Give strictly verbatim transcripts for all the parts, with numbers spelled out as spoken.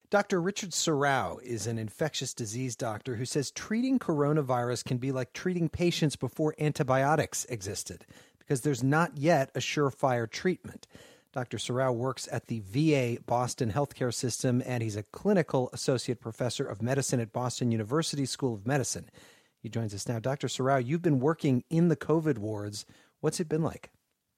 Doctor Richard Sorrell is an infectious disease doctor who says treating coronavirus can be like treating patients before antibiotics existed because there's not yet a surefire treatment. Doctor Sorrell works at the V A Boston Healthcare System, and he's a clinical associate professor of medicine at Boston University School of Medicine. He joins us now. Doctor Sorrell, you've been working in the COVID wards. What's it been like?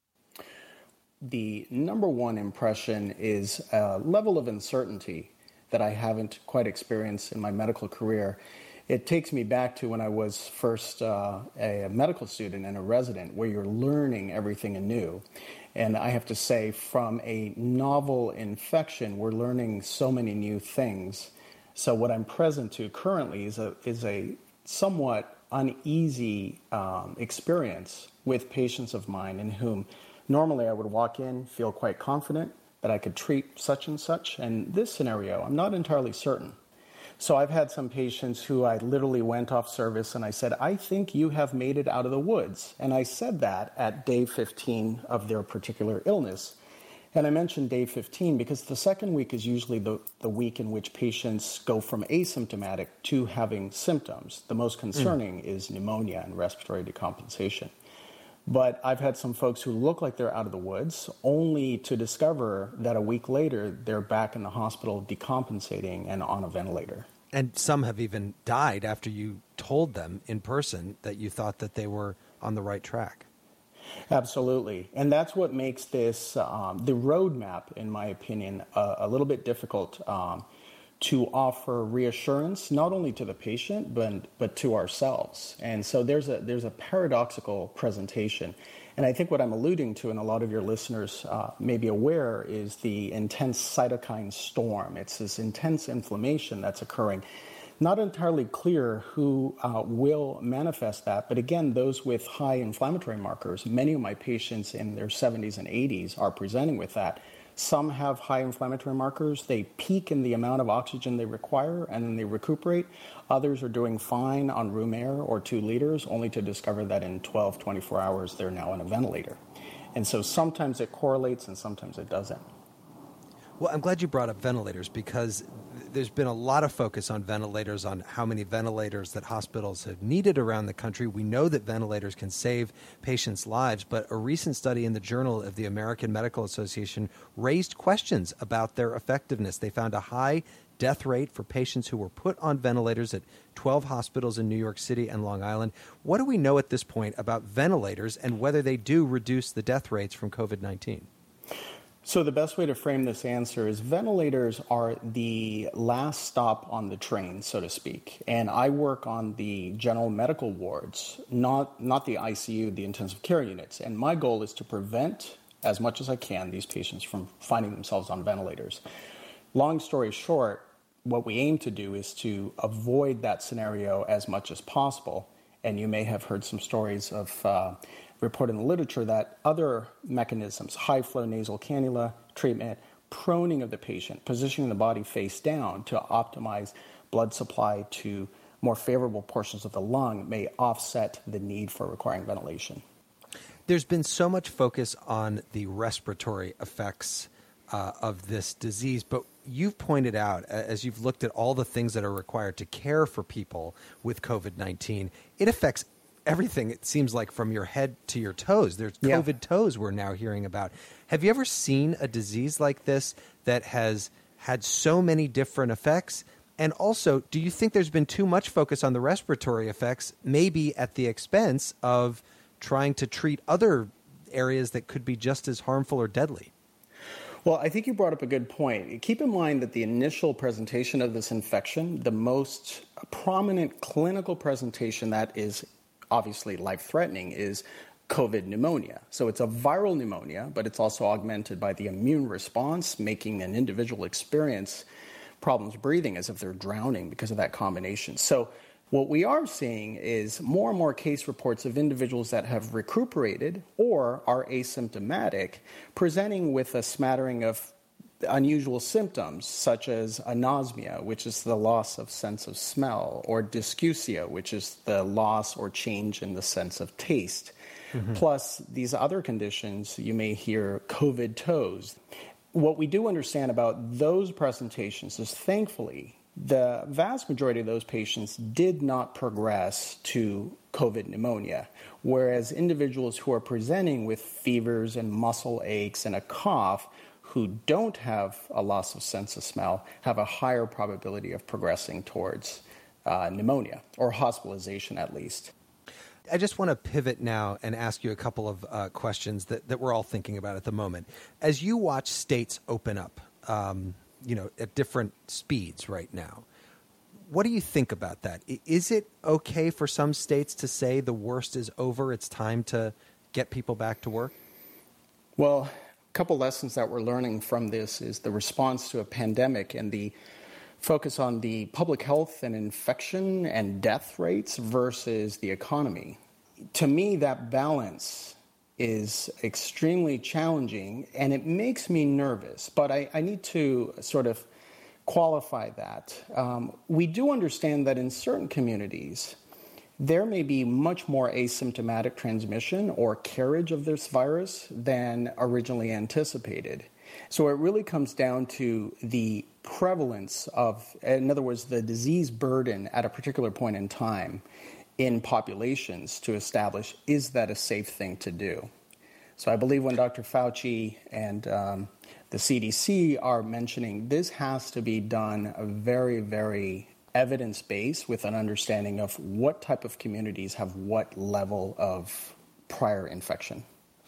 The number one impression is a level of uncertainty that I haven't quite experienced in my medical career. It takes me back to when I was first uh, a medical student and a resident, where you're learning everything anew. And I have to say, from a novel infection, we're learning so many new things. So what I'm present to currently is a, is a somewhat uneasy um, experience with patients of mine in whom normally I would walk in, feel quite confident that I could treat such and such. And this scenario, I'm not entirely certain. So I've had some patients who I literally went off service and I said, I think you have made it out of the woods. And I said that at day fifteen of their particular illness. And I mentioned day fifteen because the second week is usually the, the week in which patients go from asymptomatic to having symptoms. The most concerning mm. is pneumonia and respiratory decompensation. But I've had some folks who look like they're out of the woods, only to discover that a week later, they're back in the hospital decompensating and on a ventilator. And some have even died after you told them in person that you thought that they were on the right track. Absolutely. And that's what makes this, um, the roadmap, in my opinion, uh, a little bit difficult um, to offer reassurance, not only to the patient, but but to ourselves. And so there's a there's a paradoxical presentation. And I think what I'm alluding to, and a lot of your listeners uh, may be aware, is the intense cytokine storm. It's this intense inflammation that's occurring. Not entirely clear who uh, will manifest that, but again, those with high inflammatory markers, many of my patients in their seventies and eighties are presenting with that. Some have high inflammatory markers. They peak in the amount of oxygen they require, and then they recuperate. Others are doing fine on room air or two liters, only to discover that in twelve, twenty-four hours, they're now on a ventilator. And so sometimes it correlates and sometimes it doesn't. Well, I'm glad you brought up ventilators because there's been a lot of focus on ventilators, on how many ventilators that hospitals have needed around the country. We know that ventilators can save patients' lives, but a recent study in the Journal of the American Medical Association raised questions about their effectiveness. They found a high death rate for patients who were put on ventilators at twelve hospitals in New York City and Long Island. What do we know at this point about ventilators and whether they do reduce the death rates from COVID nineteen? So the best way to frame this answer is ventilators are the last stop on the train, so to speak. And I work on the general medical wards, not, not the I C U, the intensive care units. And my goal is to prevent, as much as I can, these patients from finding themselves on ventilators. Long story short, what we aim to do is to avoid that scenario as much as possible. And you may have heard some stories of uh, report in the literature that other mechanisms, high-flow nasal cannula treatment, proning of the patient, positioning the body face down to optimize blood supply to more favorable portions of the lung may offset the need for requiring ventilation. There's been so much focus on the respiratory effects uh, of this disease, but you've pointed out, as you've looked at all the things that are required to care for people with COVID nineteen, it affects everything, it seems like, from your head to your toes. There's yeah. COVID toes we're now hearing about. Have you ever seen a disease like this that has had so many different effects? And also, do you think there's been too much focus on the respiratory effects, maybe at the expense of trying to treat other areas that could be just as harmful or deadly? Well, I think you brought up a good point. Keep in mind that the initial presentation of this infection, the most prominent clinical presentation that is obviously life-threatening, is COVID pneumonia. So it's a viral pneumonia, but it's also augmented by the immune response, making an individual experience problems breathing as if they're drowning because of that combination. So what we are seeing is more and more case reports of individuals that have recuperated or are asymptomatic, presenting with a smattering of unusual symptoms such as anosmia, which is the loss of sense of smell, or dysgeusia, which is the loss or change in the sense of taste. Mm-hmm. Plus these other conditions, you may hear COVID toes. What we do understand about those presentations is, thankfully, the vast majority of those patients did not progress to COVID pneumonia, whereas individuals who are presenting with fevers and muscle aches and a cough who don't have a loss of sense of smell have a higher probability of progressing towards uh, pneumonia, or hospitalization at least. I just want to pivot now and ask you a couple of uh, questions that, that we're all thinking about at the moment. As you watch states open up, um, you know, at different speeds right now, what do you think about that? Is it okay for some states to say the worst is over, it's time to get people back to work? Well, a couple lessons that we're learning from this is the response to a pandemic and the focus on the public health and infection and death rates versus the economy. To me, that balance is extremely challenging, and it makes me nervous. But I, I need to sort of qualify that. Um, we do understand that in certain communities, there may be much more asymptomatic transmission or carriage of this virus than originally anticipated. So it really comes down to the prevalence of, in other words, the disease burden at a particular point in time in populations to establish, is that a safe thing to do? So I believe when Doctor Fauci and um, the C D C are mentioning this has to be done very, very evidence-based with an understanding of what type of communities have what level of prior infection.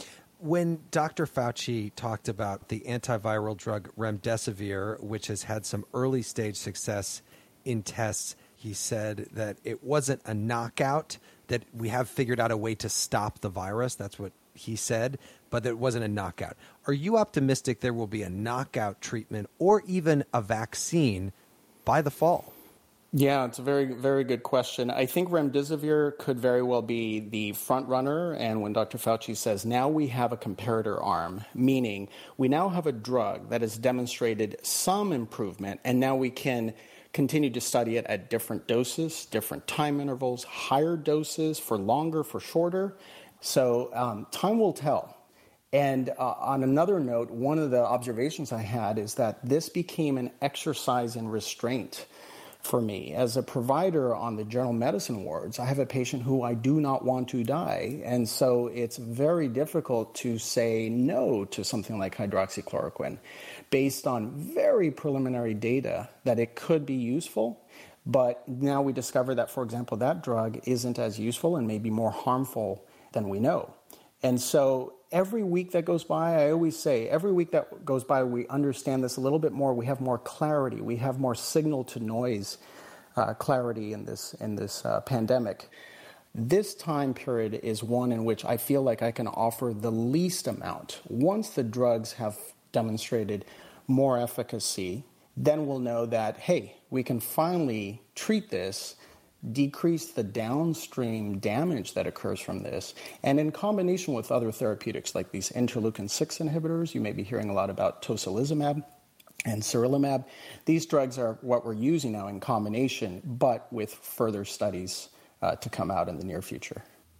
When Doctor Fauci talked about the antiviral drug remdesivir, which has had some early stage success in tests, he said that it wasn't a knockout, that we have figured out a way to stop the virus. That's what he said, but that it wasn't a knockout. Are you optimistic there will be a knockout treatment or even a vaccine by the fall? Yeah, it's a very, very good question. I think remdesivir could very well be the front runner. And when Doctor Fauci says, now we have a comparator arm, meaning we now have a drug that has demonstrated some improvement, and now we can continue to study it at different doses, different time intervals, higher doses for longer, for shorter. So um, time will tell. And uh, on another note, one of the observations I had is that this became an exercise in restraint for me. As a provider on the general medicine wards, I have a patient who I do not want to die. And so it's very difficult to say no to something like hydroxychloroquine based on very preliminary data that it could be useful. But now we discover that, for example, that drug isn't as useful and may be more harmful than we know. And so every week that goes by, I always say, every week that goes by, we understand this a little bit more. We have more clarity. We have more signal to noise uh, clarity in this in this uh, pandemic. This time period is one in which I feel like I can offer the least amount. Once the drugs have demonstrated more efficacy, then we'll know that, hey, we can finally treat this, decrease the downstream damage that occurs from this. And in combination with other therapeutics like these interleukin six inhibitors, you may be hearing a lot about tocilizumab and sarilumab. These drugs are what we're using now in combination, but with further studies uh, to come out in the near future.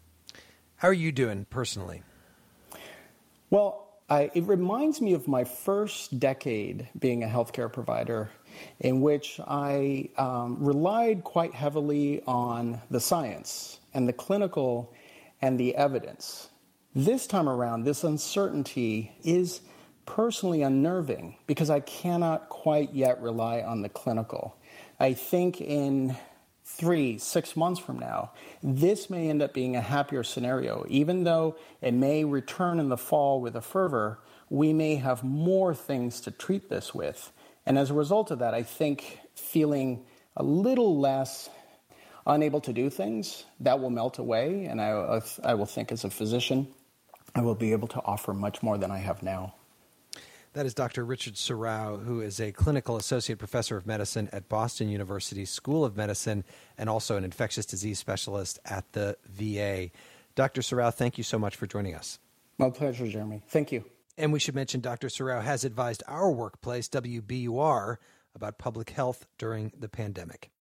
How are you doing personally? Well, I, it reminds me of my first decade being a healthcare provider, in which I um, relied quite heavily on the science and the clinical and the evidence. This time around, this uncertainty is personally unnerving because I cannot quite yet rely on the clinical. I think in three, six months from now, this may end up being a happier scenario. Even though it may return in the fall with a fervor, we may have more things to treat this with. And as a result of that, I think feeling a little less unable to do things, that will melt away. And I, I will think as a physician, I will be able to offer much more than I have now. That is Doctor Richard Sorrell, who is a clinical associate professor of medicine at Boston University School of Medicine and also an infectious disease specialist at the V A. Doctor Sorrell, thank you so much for joining us. My pleasure, Jeremy. Thank you. And we should mention Doctor Sorrell has advised our workplace, W B U R, about public health during the pandemic.